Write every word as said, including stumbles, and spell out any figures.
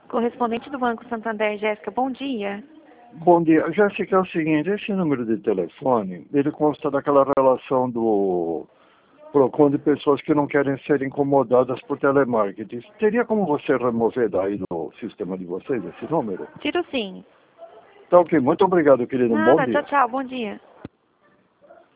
Correspondente do Banco Santander, Jéssica, bom dia. Bom dia. Jéssica, é o seguinte, esse número de telefone, ele consta daquela relação do PROCON de pessoas que não querem ser incomodadas por telemarketing. Teria como você remover daí do sistema de vocês esse número? Tiro sim. Tá ok. Muito obrigado, querido. Um bom Nada, dia. tchau, tchau, bom dia.